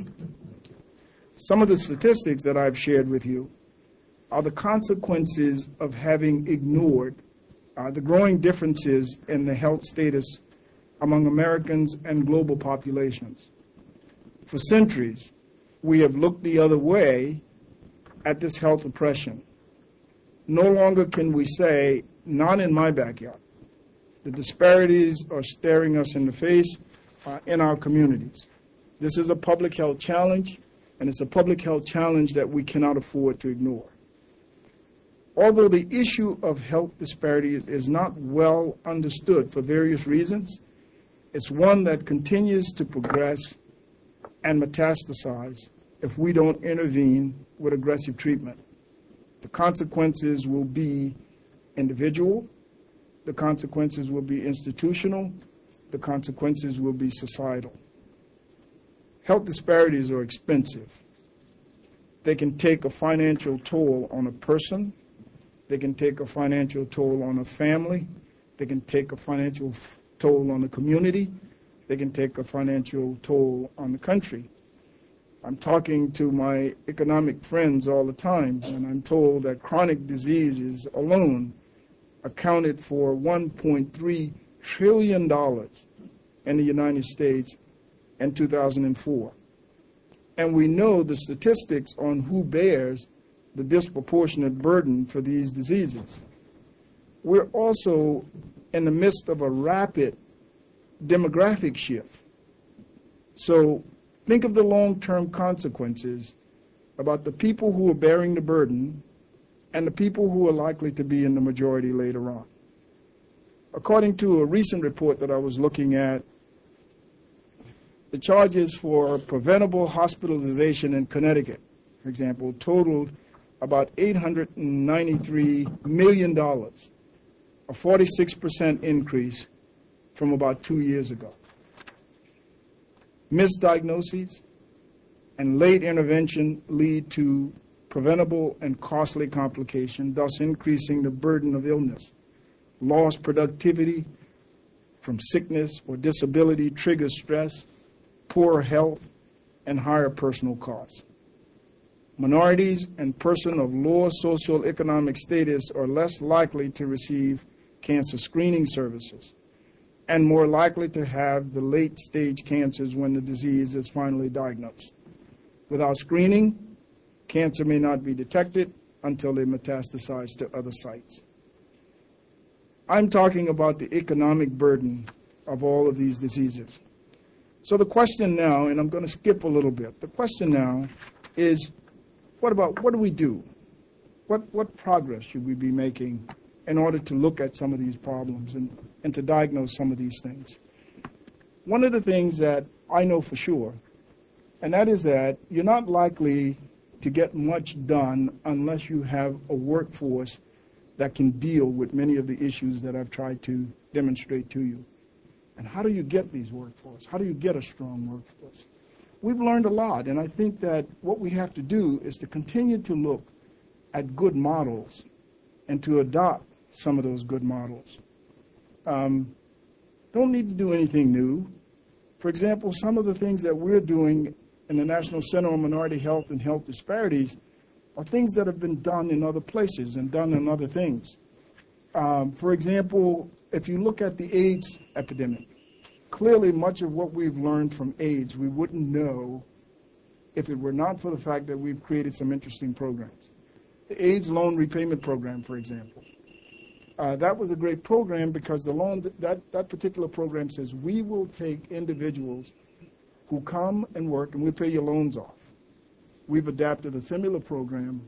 some of the statistics that I've shared with you are the consequences of having ignored uh, the growing differences in the health status among Americans and global populations. For centuries, we have looked the other way at this health oppression. No longer can we say, not in my backyard. The disparities are staring us in the face uh, in our communities. This is a public health challenge, and it's a public health challenge that we cannot afford to ignore. Although the issue of health disparities is not well understood for various reasons, it's one that continues to progress and metastasize if we don't intervene with aggressive treatment. The consequences will be individual, the consequences will be institutional, the consequences will be societal. Health disparities are expensive. They can take a financial toll on a person, they can take a financial toll on a family, they can take a financial f- toll on the community, they can take a financial toll on the country. I'm talking to my economic friends all the time, and I'm told that chronic diseases alone accounted for one point three trillion dollars in the United States in two thousand four. And we know the statistics on who bears the disproportionate burden for these diseases. We're also in the midst of a rapid demographic shift. So think of the long-term consequences about the people who are bearing the burden and the people who are likely to be in the majority later on. According to a recent report that I was looking at, the charges for preventable hospitalization in Connecticut, for example, totaled about eight hundred ninety-three million dollars, a forty-six percent increase from about two years ago. Misdiagnoses and late intervention lead to preventable and costly complications, thus increasing the burden of illness, lost productivity, from sickness or disability triggers stress, poor health, and higher personal costs. Minorities and persons of lower socioeconomic status are less likely to receive cancer screening services and more likely to have the late-stage cancers when the disease is finally diagnosed. Without screening, cancer may not be detected until they metastasize to other sites. I'm talking about the economic burden of all of these diseases. So the question now, and I'm going to skip a little bit, the question now is, what about, what do we do? What, what progress should we be making in order to look at some of these problems and, and to diagnose some of these things? One of the things that I know for sure, and that is that you're not likely to get much done unless you have a workforce that can deal with many of the issues that I've tried to demonstrate to you. And how do you get these workforce? How do you get a strong workforce? We've learned a lot, and I think that what we have to do is to continue to look at good models and to adopt some of those good models. Um, don't need to do anything new. For example, some of the things that we're doing in the National Center on Minority Health and Health Disparities are things that have been done in other places and done in other things. Um, for example, if you look at the AIDS epidemic, clearly much of what we've learned from AIDS we wouldn't know if it were not for the fact that we've created some interesting programs. The AIDS Loan Repayment Program, for example. Uh, that was a great program because the loans, that, that particular program says we will take individuals who come and work and we pay your loans off. We've adapted a similar program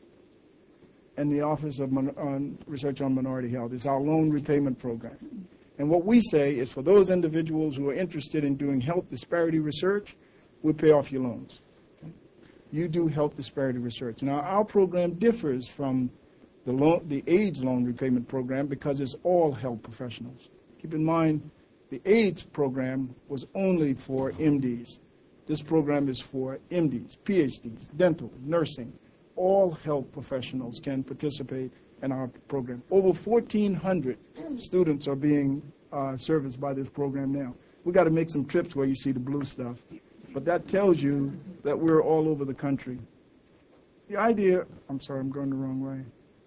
in the Office of Mon- on Research on Minority Health. It's our loan repayment program. And what we say is for those individuals who are interested in doing health disparity research, we'll pay off your loans. Okay? You do health disparity research. Now, our program differs from the, loan, the AIDS loan repayment program because it's all health professionals. Keep in mind, the AIDS program was only for M Ds. This program is for M Ds, P H Ds, dental, nursing. All health professionals can participate in our program. Over fourteen hundred students are being uh, serviced by this program now. We've got to make some trips where you see the blue stuff. But that tells you that we're all over the country. The idea, I'm sorry, I'm going the wrong way.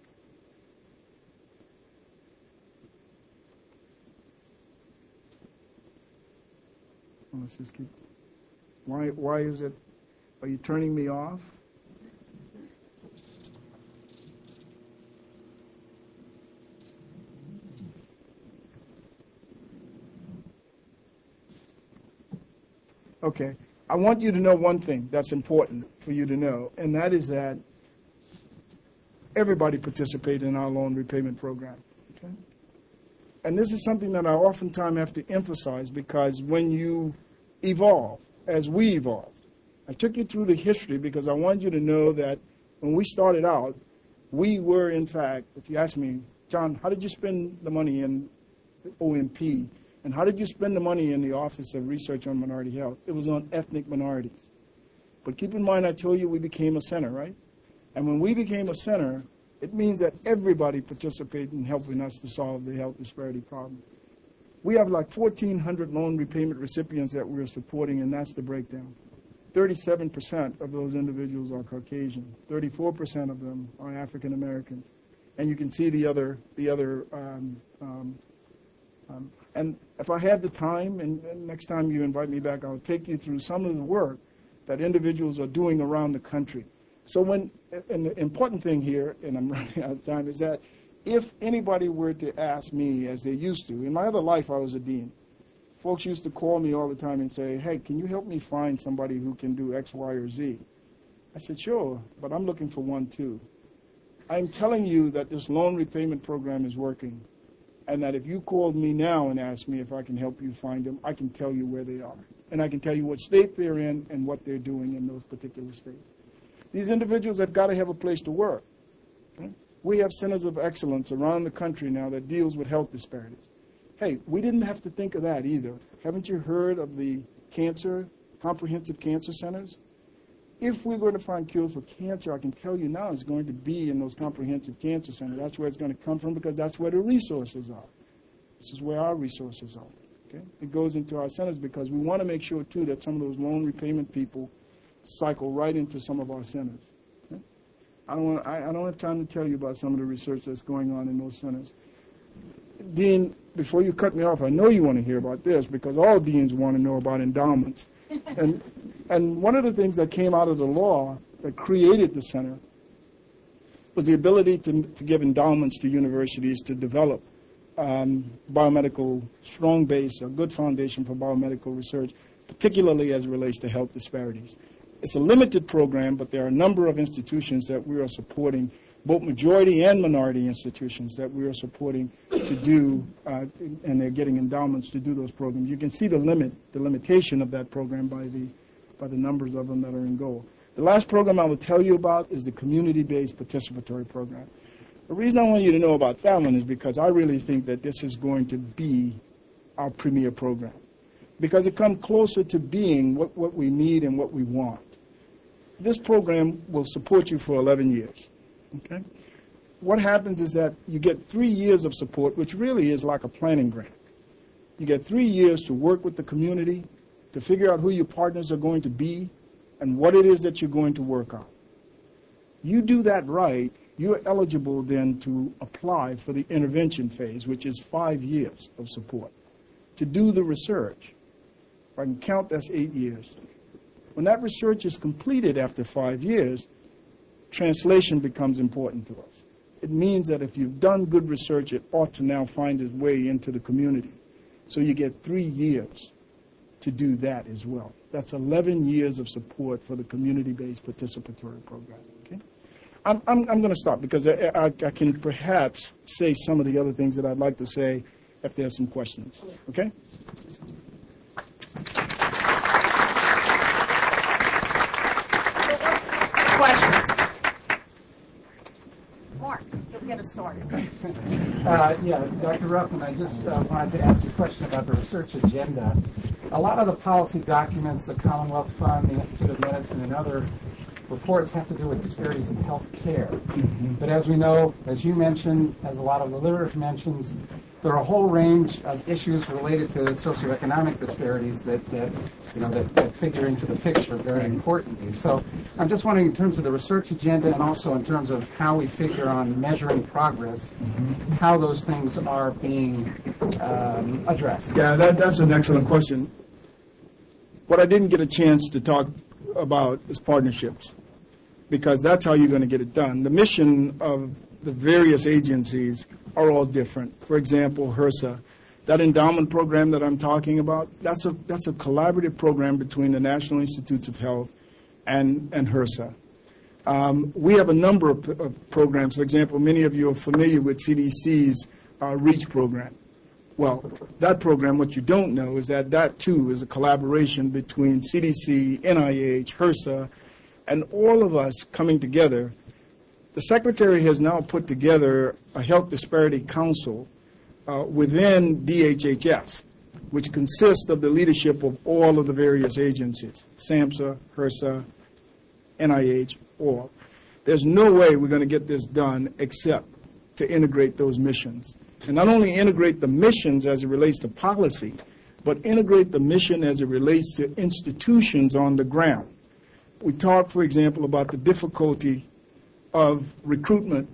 Let's just keep, why, why is it, are you turning me off? Okay, I want you to know one thing that's important for you to know, and that is that everybody participates in our loan repayment program. Okay? And this is something that I oftentimes have to emphasize because when you evolve, as we evolved, I took you through the history because I want you to know that when we started out, we were, in fact, if you ask me, John, how did you spend the money in O M P? And how did you spend the money in the Office of Research on Minority Health? It was on ethnic minorities. But keep in mind, I told you we became a center, right? And when we became a center, it means that everybody participated in helping us to solve the health disparity problem. We have like fourteen hundred loan repayment recipients that we're supporting, and that's the breakdown. thirty-seven percent of those individuals are Caucasian. thirty-four percent of them are African Americans. And you can see the other, the other um, um, um, and if I have the time, and, and next time you invite me back, I'll take you through some of the work that individuals are doing around the country. So when, and the important thing here, and I'm running out of time, is that if anybody were to ask me, as they used to, in my other life I was a dean, folks used to call me all the time and say, hey, can you help me find somebody who can do X, Y, or Z? I said, sure, but I'm looking for one too. I'm telling you that this loan repayment program is working, and that if you called me now and asked me if I can help you find them, I can tell you where they are. And I can tell you what state they're in and what they're doing in those particular states. These individuals have got to have a place to work. Okay? We have centers of excellence around the country now that deals with health disparities. Hey, we didn't have to think of that either. Haven't you heard of the cancer, comprehensive cancer centers? If we're going to find cures for cancer, I can tell you now it's going to be in those comprehensive cancer centers. That's where it's going to come from because that's where the resources are. This is where our resources are. Okay? It goes into our centers because we want to make sure, too, that some of those loan repayment people cycle right into some of our centers. Okay? I don't want, I, I don't have time to tell you about some of the research that's going on in those centers. Dean, before you cut me off, I know you want to hear about this because all deans want to know about endowments. and, and one of the things that came out of the law that created the center was the ability to, to give endowments to universities to develop um, biomedical, strong base, a good foundation for biomedical research, particularly as it relates to health disparities. It's a limited program, but there are a number of institutions that we are supporting, both majority and minority institutions that we are supporting to do, uh, and they're getting endowments to do those programs. You can see the limit, the limitation of that program by the, by the numbers of them that are in gold. The last program I will tell you about is the community-based participatory program. The reason I want you to know about that one is because I really think that this is going to be our premier program, because it comes closer to being what, what we need and what we want. This program will support you for eleven years. Okay? What happens is that you get three years of support, which really is like a planning grant. You get three years to work with the community, to figure out who your partners are going to be, and what it is that you're going to work on. You do that right, you're eligible then to apply for the intervention phase, which is five years of support, to do the research. If I can count, that's eight years. When that research is completed after five years, translation becomes important to us. It means that if you've done good research, it ought to now find its way into the community. So you get three years to do that as well. That's eleven years of support for the community-based participatory program. Okay? I'm, I'm, I'm going to stop because I, I, I can perhaps say some of the other things that I'd like to say if there are some questions. Okay? Questions? Mark, you'll get us started. Uh, yeah, Doctor Ruffin, I just uh, wanted to ask a question about the research agenda. A lot of the policy documents, the Commonwealth Fund, the Institute of Medicine, and other reports have to do with disparities in health care. Mm-hmm. But as we know, as you mentioned, as a lot of the literature mentions, there are a whole range of issues related to socioeconomic disparities that, that you know that, that figure into the picture very importantly. So I'm just wondering, in terms of the research agenda and also in terms of how we figure on measuring progress, mm-hmm. how those things are being um, addressed. Yeah, that, that's an excellent question. What I didn't get a chance to talk about is partnerships, because that's how you're going to get it done. The mission of the various agencies are all different. For example, HRSA, that endowment program that I'm talking about, that's a that's a collaborative program between the National Institutes of Health and, and HRSA. Um, we have a number of, of programs. For example, many of you are familiar with C D C's uh, REACH program. Well, that program, what you don't know is that that, too, is a collaboration between C D C, N I H, HRSA, and all of us coming together. The Secretary has now put together a Health Disparity Council uh, within D H H S, which consists of the leadership of all of the various agencies, SAMHSA, HRSA, N I H, all. There's no way we're going to get this done except to integrate those missions. And not only integrate the missions as it relates to policy, but integrate the mission as it relates to institutions on the ground. We talked, for example, about the difficulty of recruitment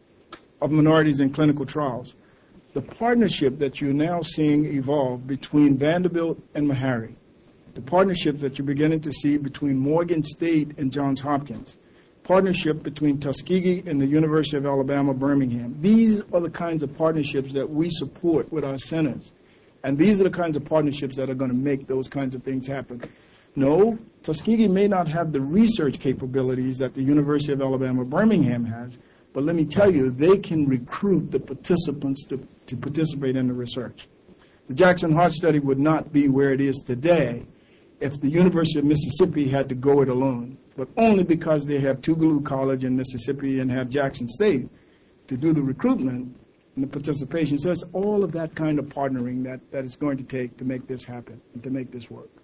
of minorities in clinical trials. The partnership that you're now seeing evolve between Vanderbilt and Meharry, the partnerships that you're beginning to see between Morgan State and Johns Hopkins, partnership between Tuskegee and the University of Alabama, Birmingham. These are the kinds of partnerships that we support with our centers. And these are the kinds of partnerships that are going to make those kinds of things happen. No, Tuskegee may not have the research capabilities that the University of Alabama, Birmingham has, but let me tell you, they can recruit the participants to, to participate in the research. The Jackson Heart Study would not be where it is today if the University of Mississippi had to go it alone, but only because they have Tougaloo College in Mississippi and have Jackson State to do the recruitment and the participation. So it's all of that kind of partnering that, that it's going to take to make this happen and to make this work.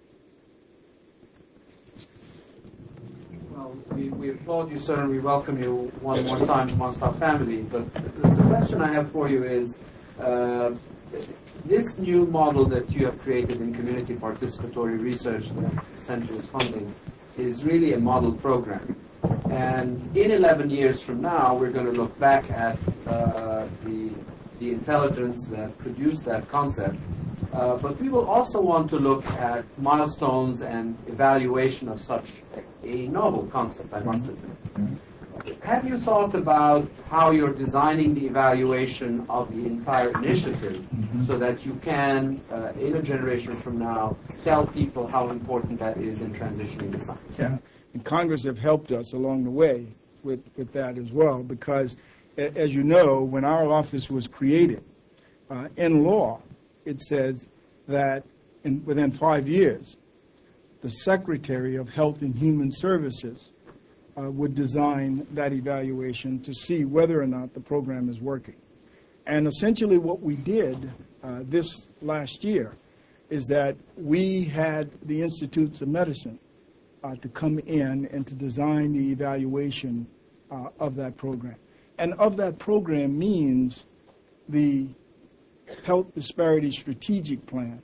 Well, we, we applaud you, sir, and we welcome you one more time amongst our family. But the, the question I have for you is, uh, this new model that you have created in community participatory research that the center is funding is really a model program. And in eleven years from now, we're going to look back at uh, the, the intelligence that produced that concept. Uh, but we will also want to look at milestones and evaluation of such a, a novel concept, I must admit. Have you thought about how you're designing the evaluation of the entire initiative mm-hmm. so that you can, uh, in a generation from now, tell people how important that is in transitioning the science? Yeah, and Congress have helped us along the way with, with that as well, because, a, as you know, when our office was created, uh, in law, it says that in, within five years, the Secretary of Health and Human Services Uh, would design that evaluation to see whether or not the program is working. And essentially what we did uh, this last year is that we had the Institutes of Medicine uh, to come in and to design the evaluation uh, of that program. And of that program means the Health Disparity Strategic Plan.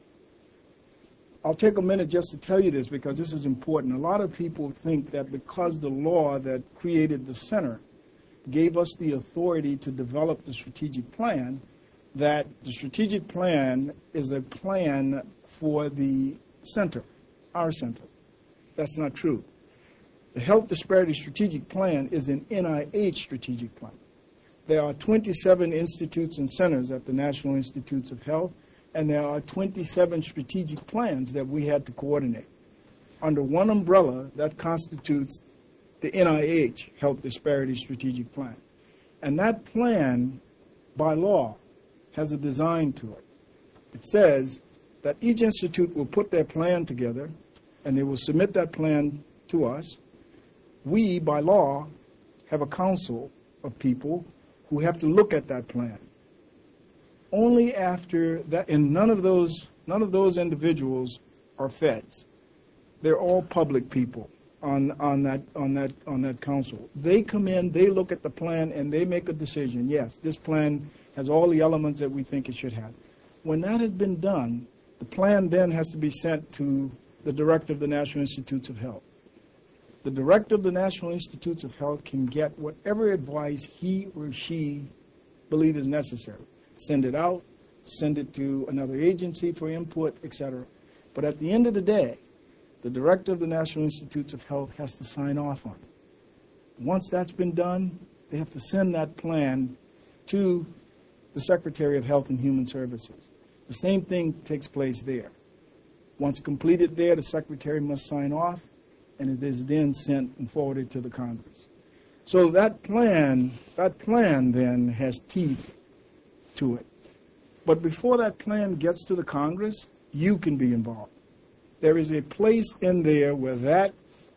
I'll take a minute just to tell you this because this is important. A lot of people think that because the law that created the center gave us the authority to develop the strategic plan, that the strategic plan is a plan for the center, our center. That's not true. The Health Disparity Strategic Plan is an N I H strategic plan. There are twenty-seven institutes and centers at the National Institutes of Health, and there are twenty-seven strategic plans that we had to coordinate. Under one umbrella, that constitutes the N I H, Health Disparity Strategic Plan. And that plan, by law, has a design to it. It says that each institute will put their plan together, and they will submit that plan to us. We, by law, have a council of people who have to look at that plan. Only after that, and none of those, none of those individuals are feds. They're all public people on, on that, on that, on that council. They come in, they look at the plan, and they make a decision. Yes, this plan has all the elements that we think it should have. When that has been done, the plan then has to be sent to the director of the National Institutes of Health. The director of the National Institutes of Health can get whatever advice he or she believes is necessary. Send it out, send it to another agency for input, et cetera. But at the end of the day, the director of the National Institutes of Health has to sign off on it. Once that's been done, they have to send that plan to the Secretary of Health and Human Services. The same thing takes place there. Once completed there, the Secretary must sign off, and it is then sent and forwarded to the Congress. So that plan, that plan then has teeth to it. But before that plan gets to the Congress, you can be involved. There is a place in there where that,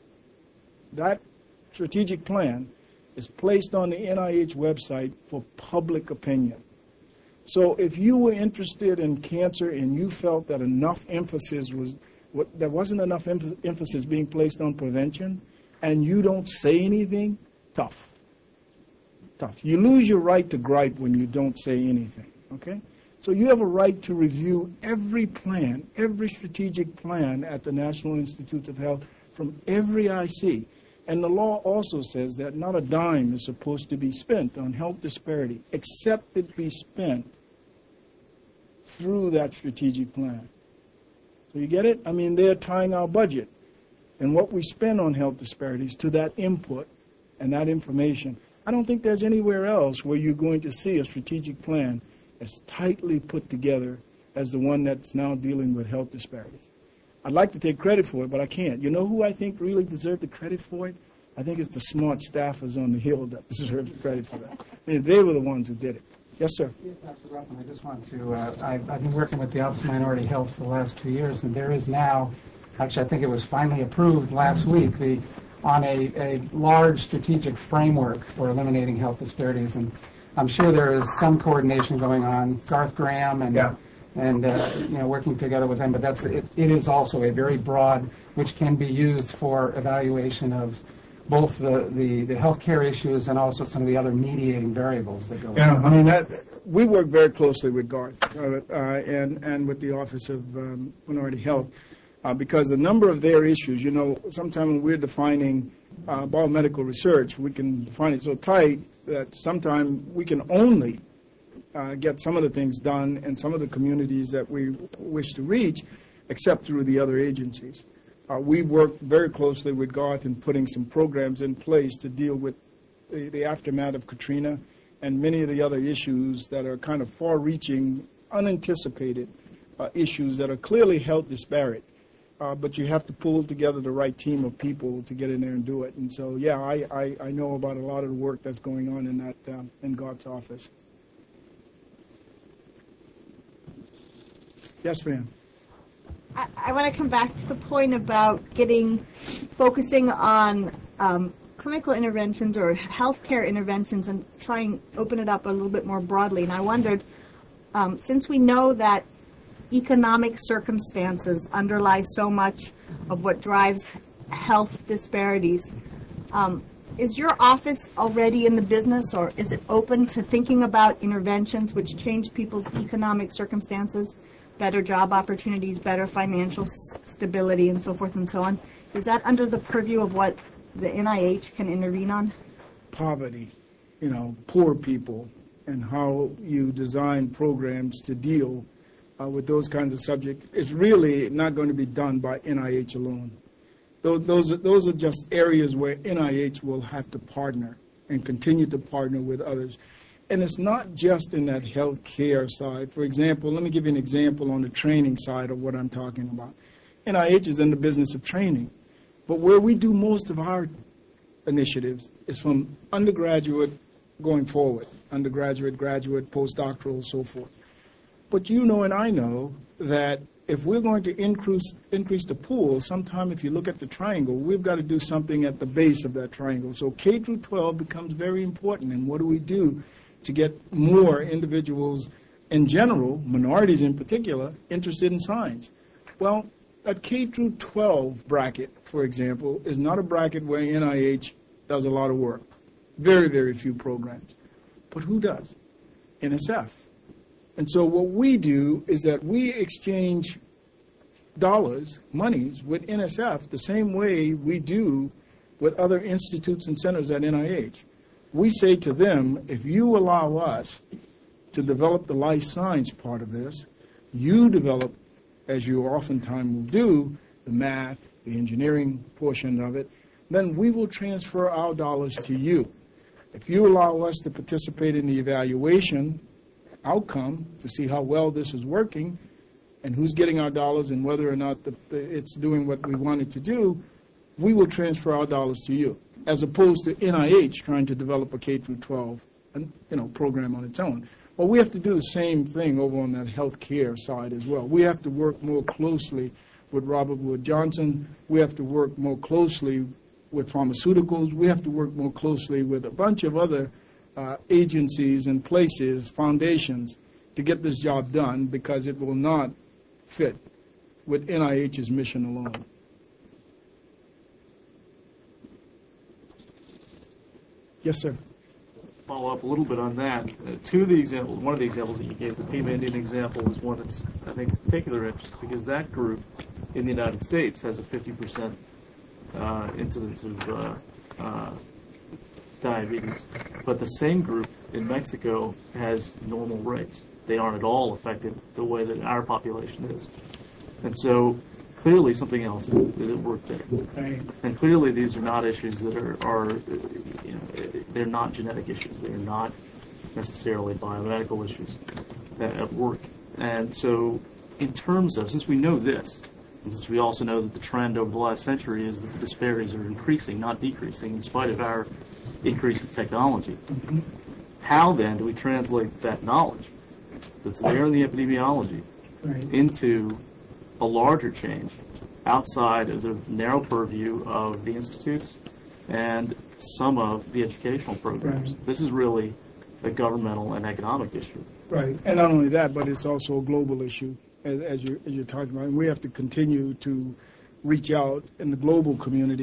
that strategic plan is placed on the N I H website for public opinion. So if you were interested in cancer and you felt that enough emphasis was, what, there wasn't enough em- emphasis being placed on prevention, and you don't say anything, tough. Tough. You lose your right to gripe when you don't say anything, okay? So you have a right to review every plan, every strategic plan at the National Institutes of Health from every I C. And the law also says that not a dime is supposed to be spent on health disparity, except it be spent through that strategic plan. So you get it? I mean, they're tying our budget and what we spend on health disparities to that input and that information. I don't think there's anywhere else where you're going to see a strategic plan as tightly put together as the one that's now dealing with health disparities. I'd like to take credit for it, but I can't. You know who I think really deserved the credit for it? I think it's the smart staffers on the Hill that deserve the credit for that. I mean, they were the ones who did it. Yes, sir. Yes, Doctor Ruffin, I just want to, uh, I've, I've been working with the Office of Minority Health for the last two years, and there is now, actually I think it was finally approved last week, the on a, a large strategic framework for eliminating health disparities. And I'm sure there is some coordination going on. Garth Graham and yeah. and uh, you know, working together with them. But that's it, it is also a very broad, which can be used for evaluation of both the, the, the healthcare issues and also some of the other mediating variables that go Yeah, on. I mean, that, we work very closely with Garth uh, uh, and, and with the Office of um, Minority Health uh, because a number of their issues, you know, sometimes when we're defining uh, biomedical research, we can define it so tight that sometimes we can only uh, get some of the things done in some of the communities that we wish to reach, except through the other agencies. Uh, we work very closely with Garth in putting some programs in place to deal with the, the aftermath of Katrina and many of the other issues that are kind of far-reaching, unanticipated uh, issues that are clearly health disparate. Uh, but you have to pull together the right team of people to get in there and do it. And so, yeah, I, I, I know about a lot of the work that's going on in that um, in Garth's office. Yes, ma'am. I, I want to come back to the point about getting, focusing on um, clinical interventions or healthcare interventions and trying to open it up a little bit more broadly. And I wondered, um, since we know that economic circumstances underlie so much of what drives health disparities, um, is your office already in the business, or is it open to thinking about interventions which change people's economic circumstances? Better job opportunities, better financial s- stability, and so forth and so on. Is that under the purview of what the N I H can intervene on? Poverty, you know, poor people, and how you design programs to deal uh, with those kinds of subjects is really not going to be done by N I H alone. Those, those, are, those are just areas where N I H will have to partner and continue to partner with others. And it's not just in that health care side. For example, let me give you an example on the training side of what I'm talking about. N I H is in the business of training. But where we do most of our initiatives is from undergraduate going forward, undergraduate, graduate, postdoctoral, so forth. But you know and I know that if we're going to increase, increase the pool, sometime if you look at the triangle, we've got to do something at the base of that triangle. So K through twelve becomes very important. And what do we do to get more individuals in general, minorities in particular, interested in science? Well, that K through twelve bracket, for example, is not a bracket where N I H does a lot of work. Very, very few programs. But who does? N S F. And so what we do is that we exchange dollars, monies, with N S F the same way we do with other institutes and centers at N I H. We say to them, if you allow us to develop the life science part of this, you develop, as you oftentimes will do, the math, the engineering portion of it, then we will transfer our dollars to you. If you allow us to participate in the evaluation outcome to see how well this is working and who's getting our dollars and whether or not the, it's doing what we want it to do, we will transfer our dollars to you, as opposed to N I H trying to develop a K through twelve you know, program on its own. Well, we have to do the same thing over on that health care side as well. We have to work more closely with Robert Wood Johnson. We have to work more closely with pharmaceuticals. We have to work more closely with a bunch of other uh, agencies and places, foundations, to get this job done, because it will not fit with N I H's mission alone. Yes, sir. Follow up a little bit on that. Uh, two of the examples, one of the examples that you gave, the Pima Indian example, is one that's, I think, of particular interest, because that group in the United States has a fifty percent uh, incidence of uh, uh, diabetes, but the same group in Mexico has normal rates. They aren't at all affected the way that our population is. And so clearly something else is at work there. Right. And clearly these are not issues that are, are, you know, they're not genetic issues. They're not necessarily biomedical issues at work. And so in terms of, since we know this, and since we also know that the trend over the last century is that the disparities are increasing, not decreasing, in spite of our increase in technology, mm-hmm. how then do we translate that knowledge that's there in the epidemiology right. into a larger change outside of the narrow purview of the institutes and some of the educational programs? Right. This is really a governmental and economic issue. Right, and not only that, but it's also a global issue, as, as, you're, as you're talking about. And we have to continue to reach out in the global community.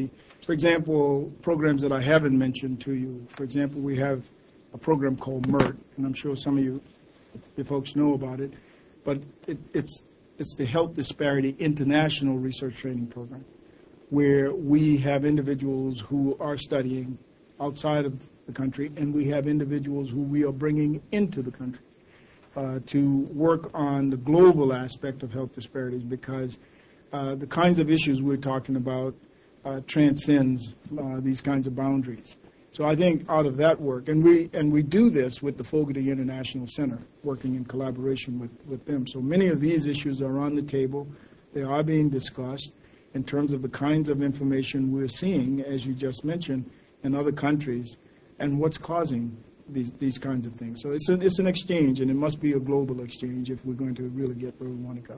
For example, programs that I haven't mentioned to you. For example, we have a program called MERT, and I'm sure some of you, you folks know about it, but it, it's it's the Health Disparity International Research Training Program, where we have individuals who are studying outside of the country, and we have individuals who we are bringing into the country uh, to work on the global aspect of health disparities, because uh, the kinds of issues we're talking about uh, transcends uh, these kinds of boundaries. So I think out of that work, and we and we do this with the Fogarty International Center, working in collaboration with, with them. So many of these issues are on the table. They are being discussed in terms of the kinds of information we're seeing, as you just mentioned, in other countries, and what's causing these these kinds of things. So it's an, it's an exchange, and it must be a global exchange if we're going to really get where we want to go.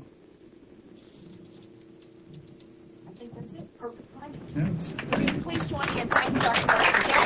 I think that's it. Perfect timing. Yes. Would you please join me in thanking Doctor Ruff for